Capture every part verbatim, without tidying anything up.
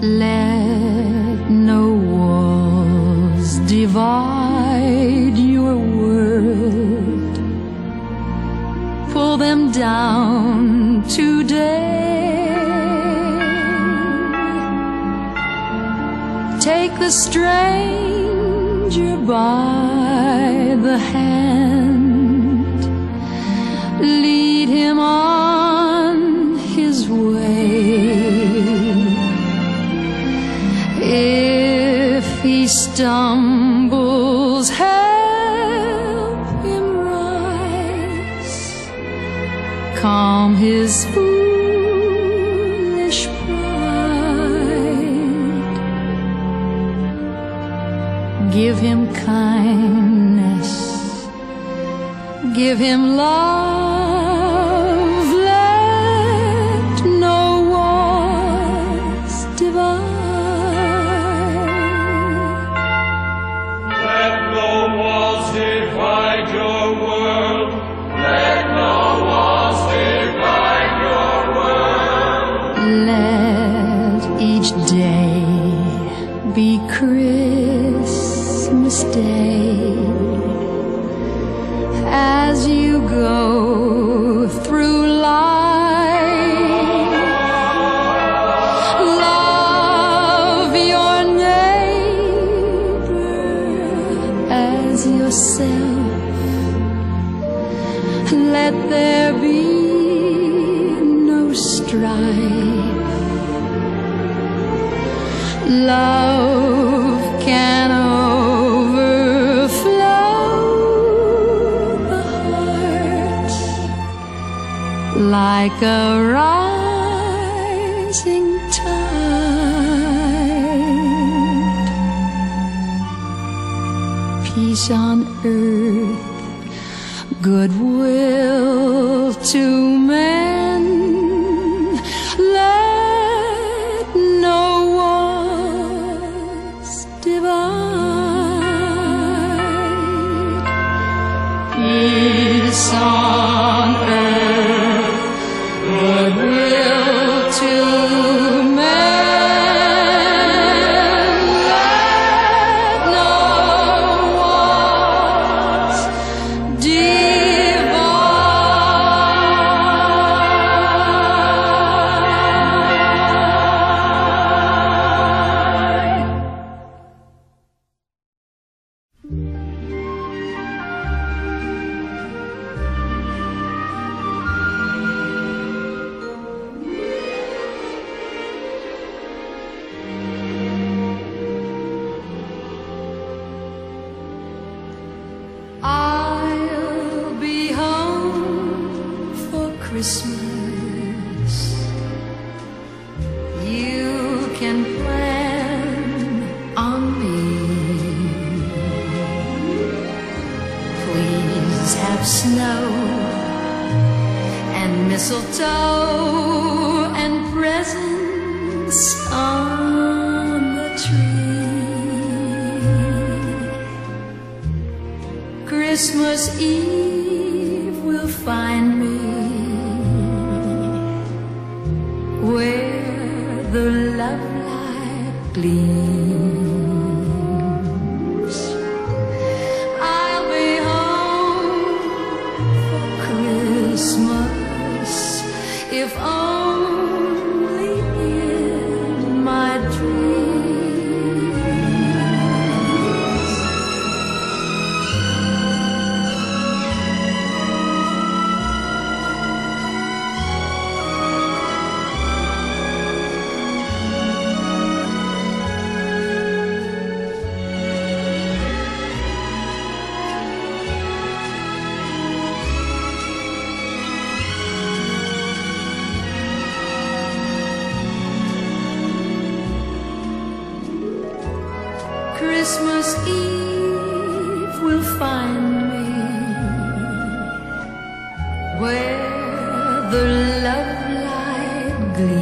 Let no walls divide your world. Pull them down today. Take the stranger by the hand. Lead him on his way. If he stumbles, help him rise. Calm his foolish pride. Give him kindness. Give him love. Let no walls divide. Divide your world. Let no walls divide your world. Let each day be Christmas Day. As you go through life, love your neighbor as yourself. Let there be no strife. Love can overflow the heart like a rising tide. Peace on earth, goodwill to men. Let no walls divide. Peace on earth, goodwill to men. Let no walls divide. I'll be home for Christmas. You can plan on me. Please have snow and mistletoe and presents on the tree. Christmas Eve will find me where the love light gleams. I'll be home for Christmas, if only in my dreams. Christmas Eve will find me where the love light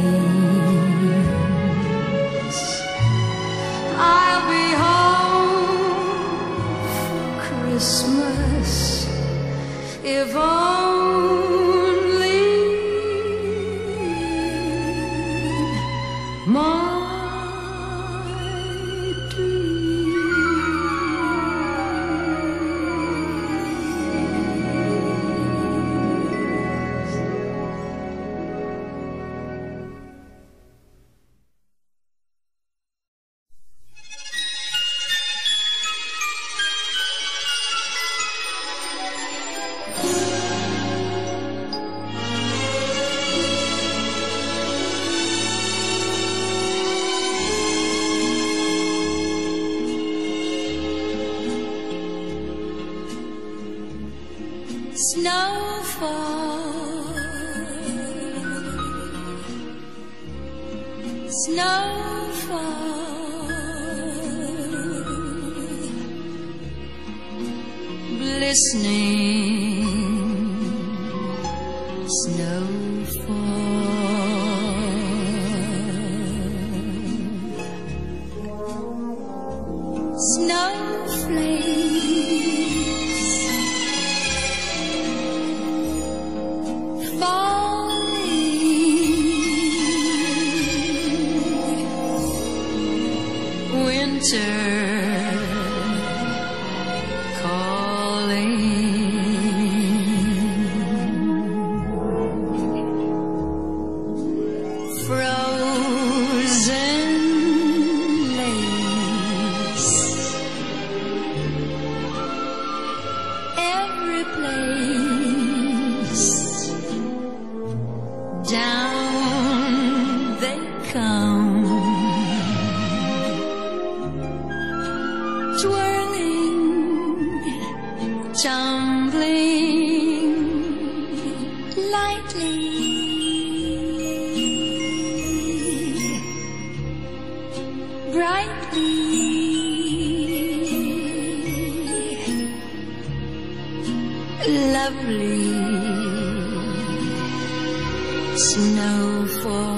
gleams. I'll be home for Christmas, if only my Snowfall, snowfall, glistening snowfall, snowflakes falling, winter calling, frozen lakes, every place down they come, twirling, tumbling lightly, brightly, lovely snowfall.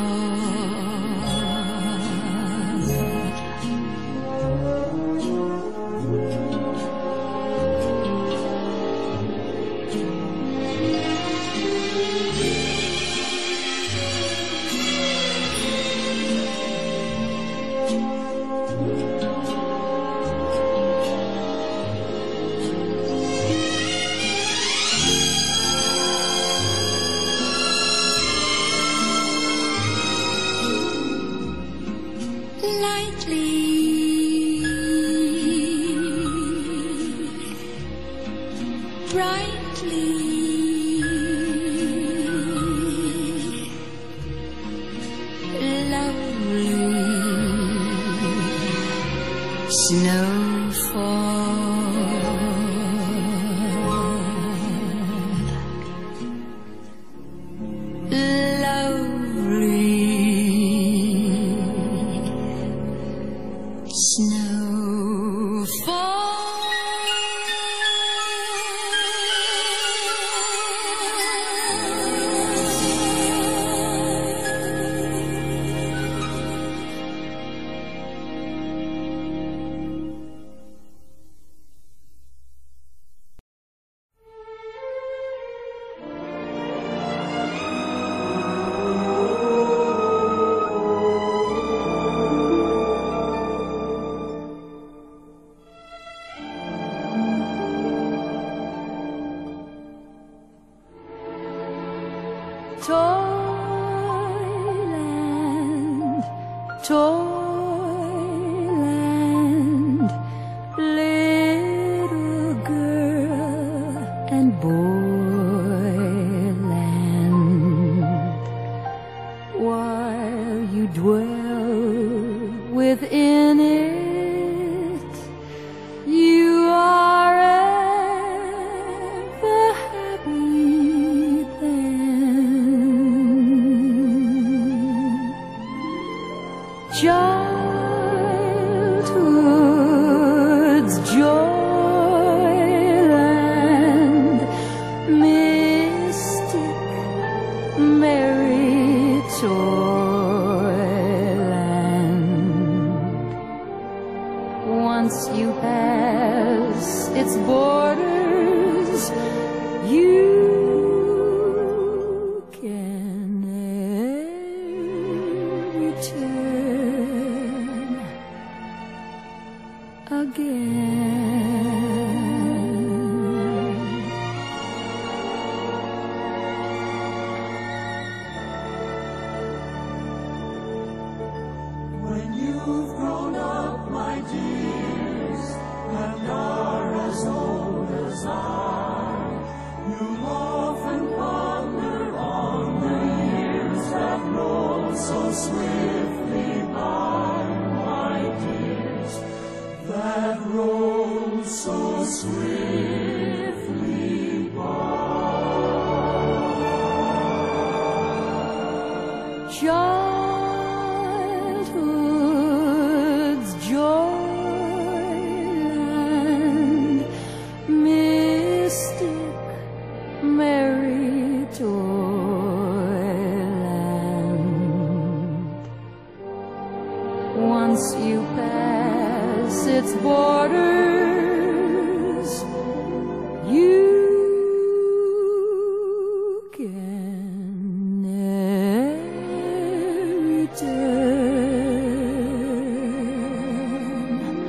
Lightly, brightly, lovely snowfall. Toyland, Toyland, little girl and boyland, while you dwell within it, you are ever happy then. Childhood's joyland, mystic, merry toyland. Once you pass its borders, you can never return again. When you've grown up, my dears, and are as old as I, you'll often ponder on the years that roll so swiftly by, my dears, that roll so swiftly by. once you pass its borders, you can never return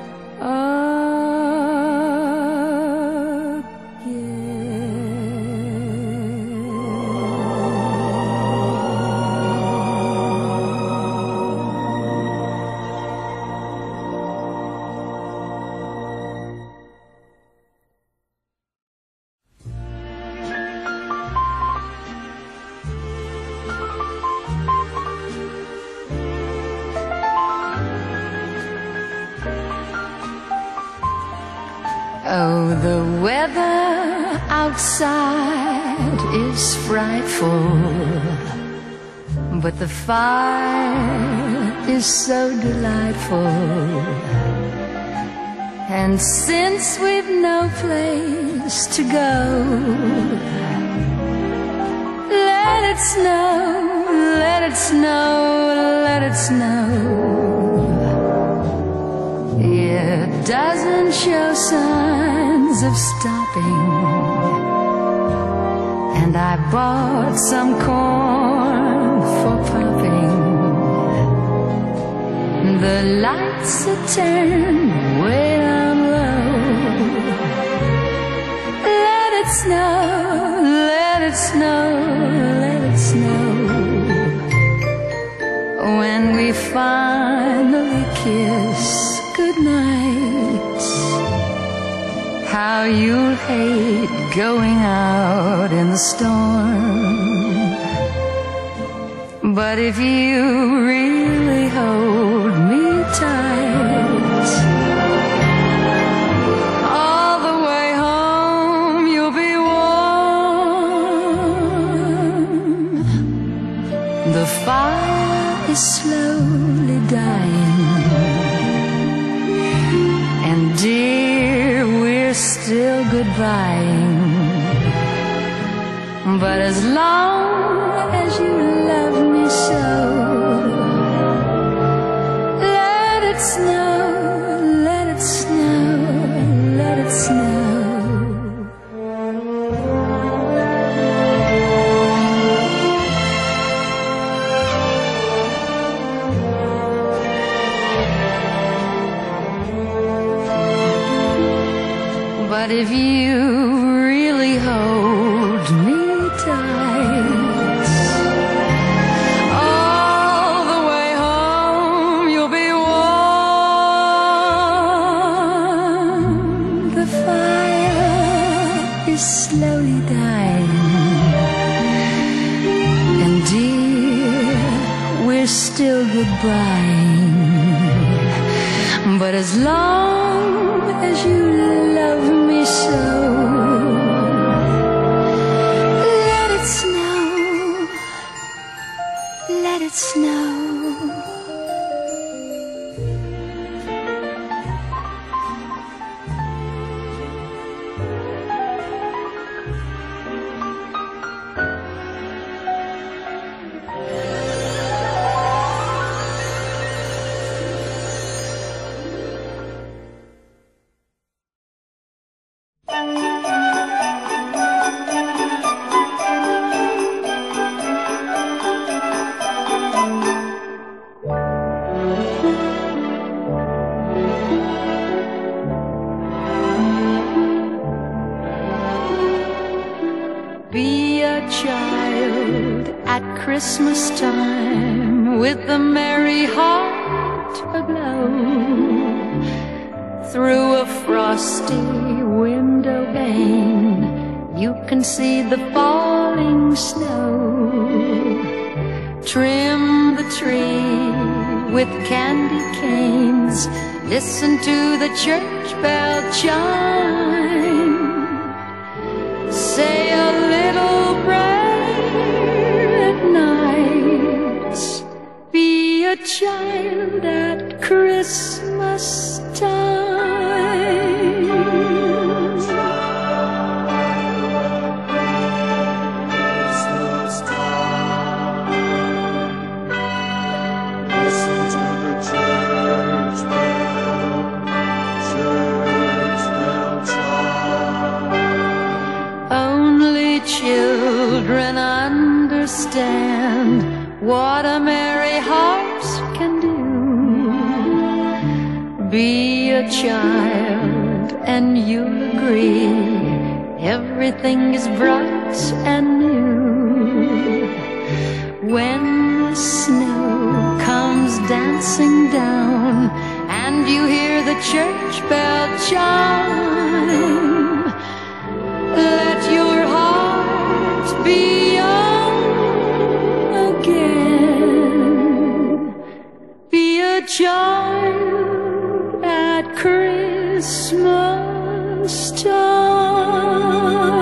Oh, the weather outside is frightful, but the fire is so delightful. And since we've no place to go, let it snow, let it snow, let it snow. It doesn't show signs of stopping, and I bought some corn for popping. The lights are turned way down low. Let it snow, let it snow, let it snow. When we finally kiss goodnight, how you'll hate going out in the storm. But if you really hold me tight, all the way home you'll be warm. The fire is slowly dying, and dear, we're still goodbying. But as long as you love me so, let it snow, let it snow, let it snow. But if you really hold me tight, all the way home you'll be warm. The fire is slowly dying, and dear, we're still goodbying. But as long as you love me so, let it snow, let it snow. Be a child at Christmas time, with the merry heart aglow. Through a frosty window pane, you can see the falling snow. Trim the tree with candy canes, listen to the church bell chime. Say a little prayer at night. Be a child at Christmas time. Christmas time. Listen to the church Be a child and you'll agree everything is bright and new. When the snow comes dancing down and you hear the church bell chime, let your heart be young again. Be a child at Christmas time.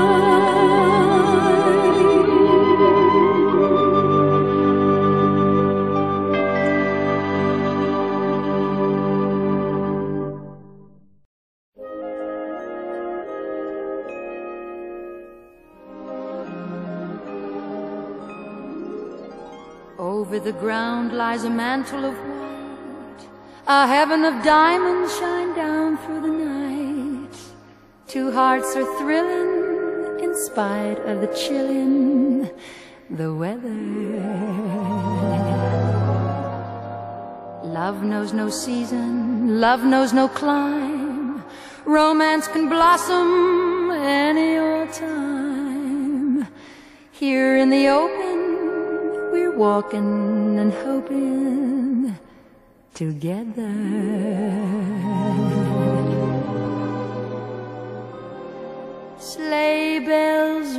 Over the ground lies a mantle of white, a heaven of diamonds shine down through the night. Two hearts are thrilling in spite of the chilling the weather. Love knows no season, love knows no clime, romance can blossom any old time. Here in the open we're walking and hoping together. Sleigh bells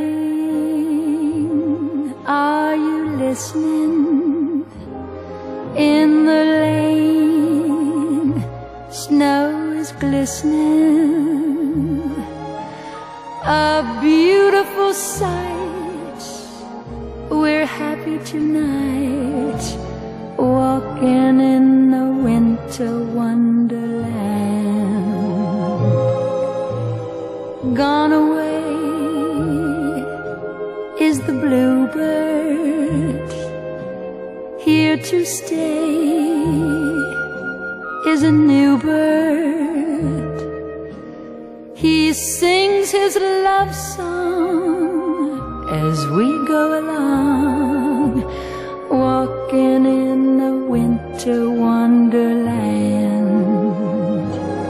ring, are you listening? In the lane, snow is glistening, a beautiful sight. We're happy tonight, walking in a winter wonderland. Gone away is the bluebird, here to stay is a new bird. He sings his love song as we go along, walking in a winter wonderland.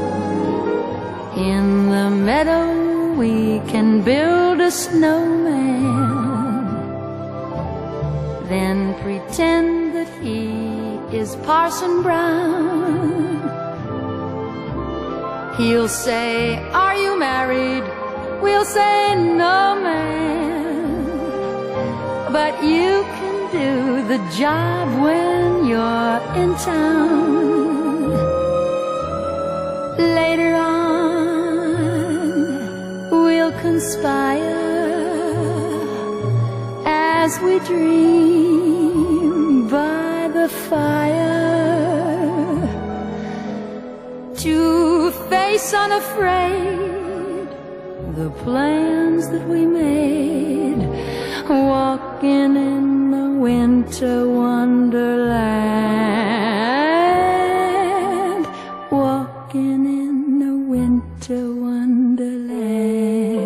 In the meadow we can build a snowman, then pretend that he is Parson Brown. He'll say, "Are you married?" We'll say, "No, man." But you can do the job when you're in town. Later on, we'll conspire as we dream by the fire to face unafraid the plans that we made, walking in the winter wonderland, walking in the winter wonderland.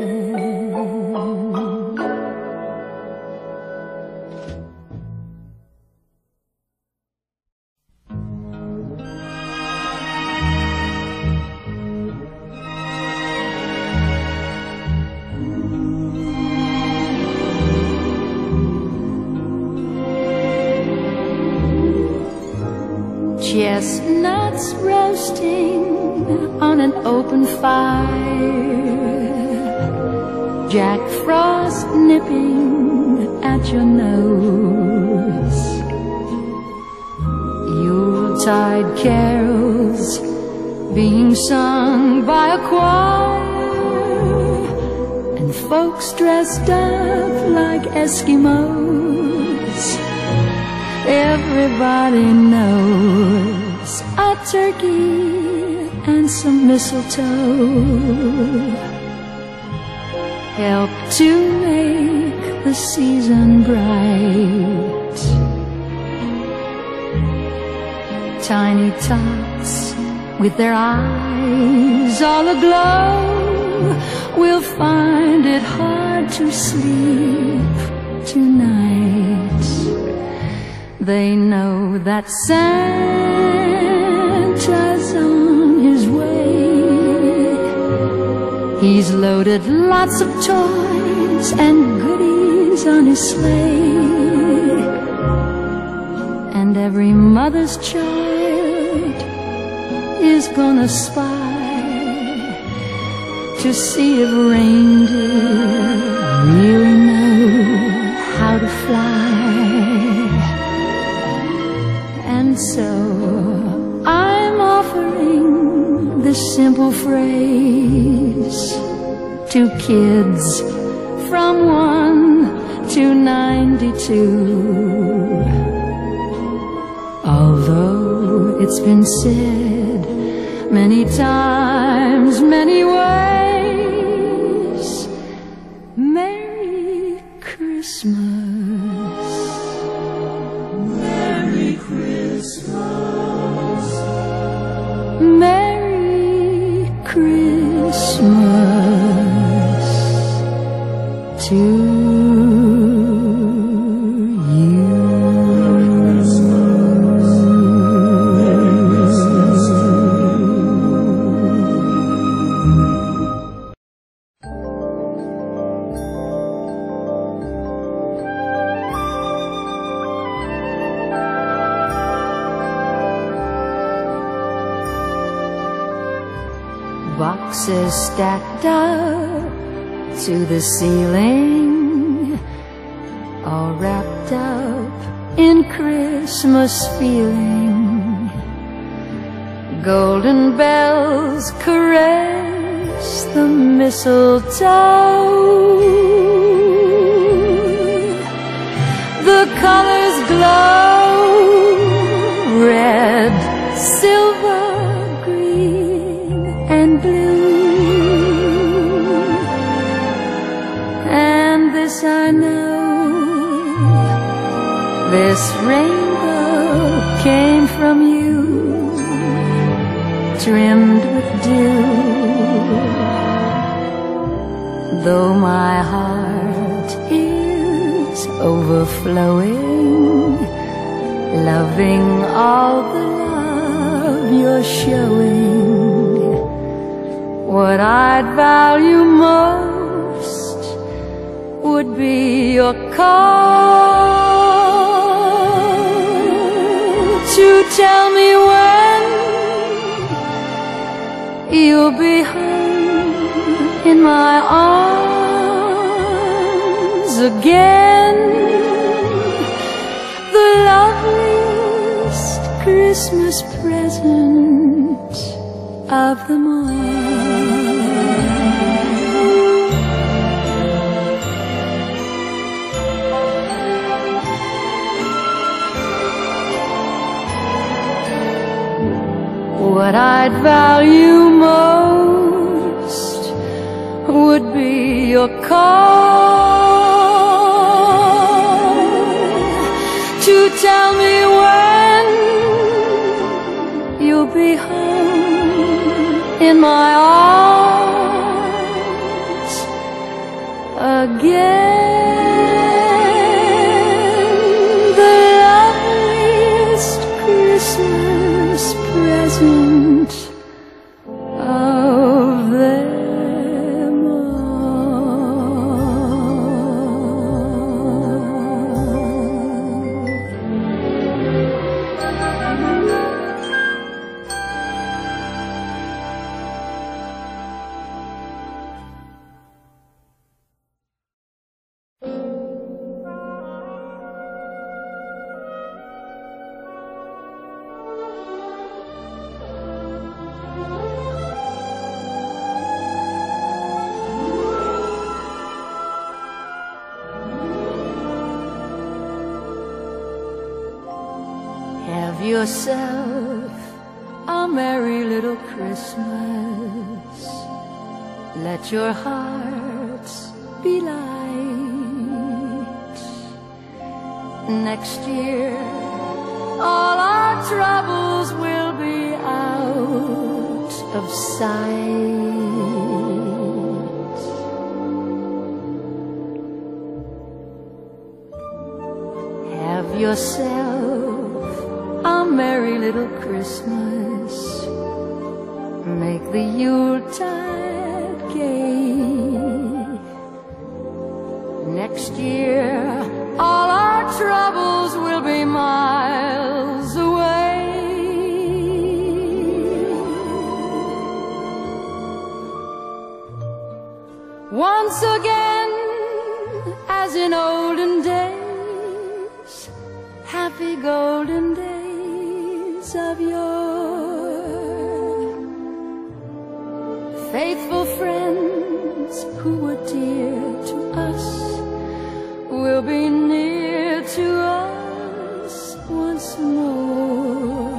Chestnuts roasting on an open fire, Jack Frost nipping at your nose, Yuletide carols being sung by a choir, and folks dressed up like Eskimos. Everybody knows a turkey and some mistletoe help to make the season bright. Tiny tots with their eyes all aglow will find it hard to sleep tonight. They know that Santa's He's loaded lots of toys and goodies on his sleigh, and every mother's child is gonna spy to see if reindeer really know how to fly. And so I'm offering this simple phrase to kids from one to ninety-two. Although it's been said many times, many ways, Merry Christmas. Merry Christmas. Merry Christmas to boxes stacked up to the ceiling, all wrapped up in Christmas feeling. Golden bells caress the mistletoe, the colors glow, red, silver, and blue. And this I know, this rainbow came from you, trimmed with dew. Though my heart is overflowing, loving all the love you're showing, what I'd value most would be your call to tell me when you'll be home in my arms again. The loveliest Christmas present of them all. What I'd value most would be your call to tell me when you'll be home in my arms again. The loveliest Christmas present of them Have yourself a merry little Christmas. Let your hearts be light. Next year, all our troubles will be out of sight. Have yourself a merry little Christmas. Make the Yuletide gay. Next year, all our troubles will be miles away. Once again, as in olden days, happy golden days of yore, faithful friends who were dear to us will be near to us once more.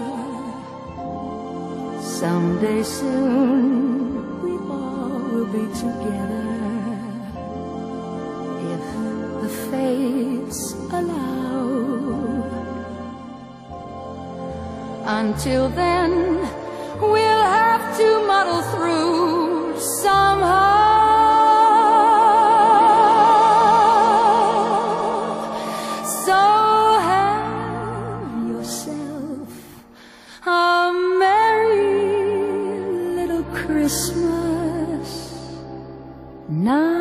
Someday soon we all will be together, if the fates allow. Until then, we'll have to muddle through somehow. So have yourself a merry little Christmas now.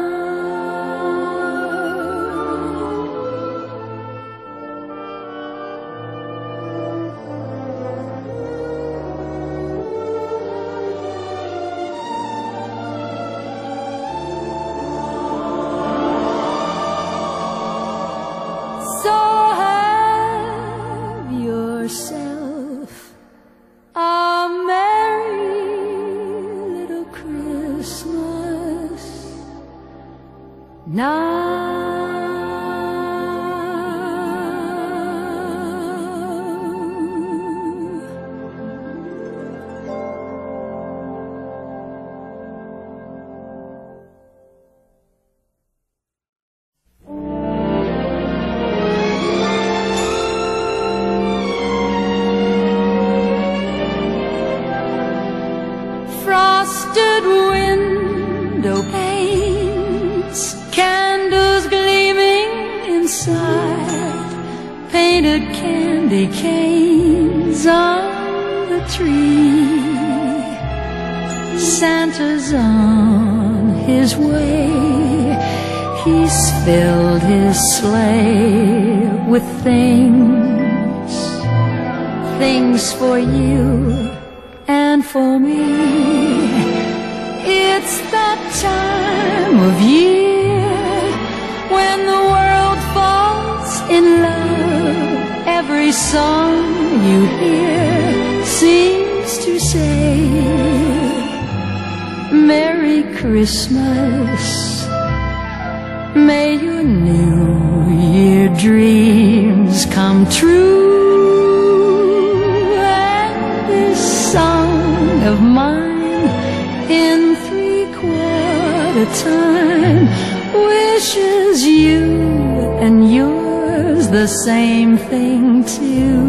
Yourself a merry little Christmas now. Frosted window panes, candles gleaming inside, painted candy canes on the tree. Santa's on his way, he's filled his sleigh with things, things for you and for me. It's that time of year when the world falls in love. Every song you hear seems to say, Merry Christmas. May your New Year dreams come true. Song of mine in three-quarter time wishes you and yours the same thing too.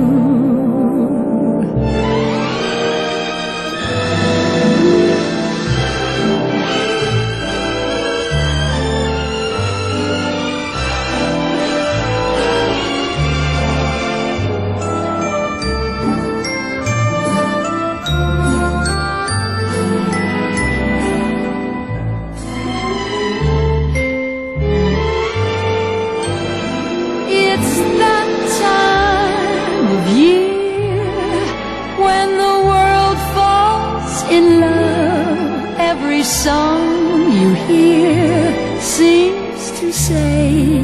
Every song you hear seems to say,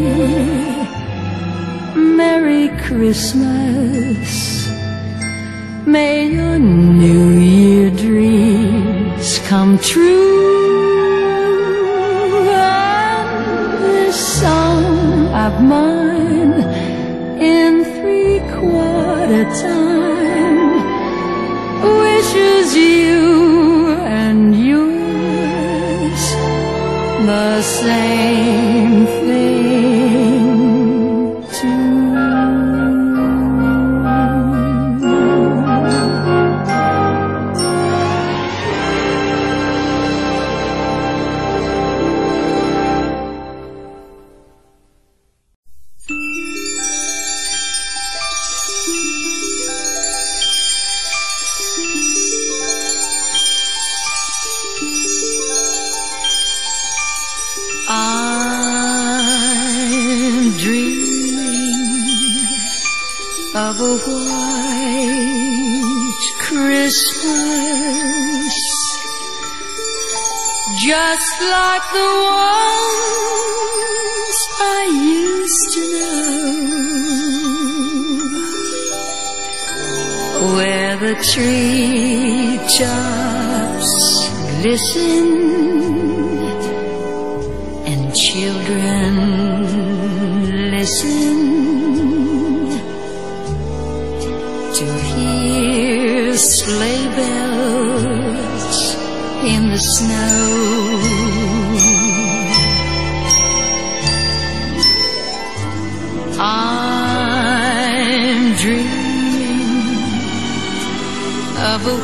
Merry Christmas. May your New Year dreams come true. And this song of mine in three-quarter time wishes you and yours the same thing too. white Christmas, just like the ones I used to know, where the treetops glisten and children listen to hear sleigh bells in the snow. I'm dreaming of a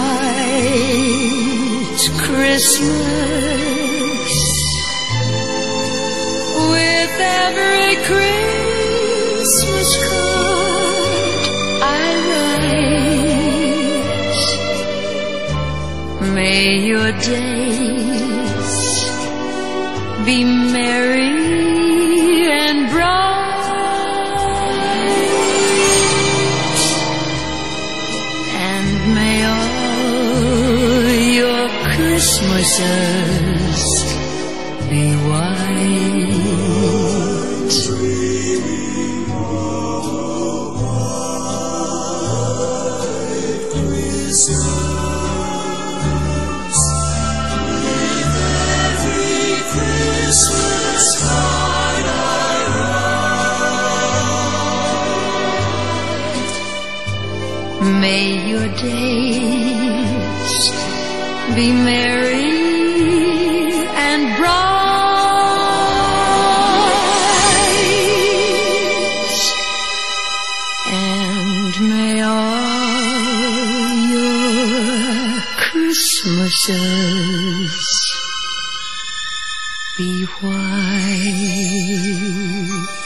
white Christmas, with every Christmas card I write. May your days be merry and bright, and may all your Christmases be white. Dreaming of a white Christmas, with every Christmas card I write. May your days be merry and bright, and may all your Christmases be white.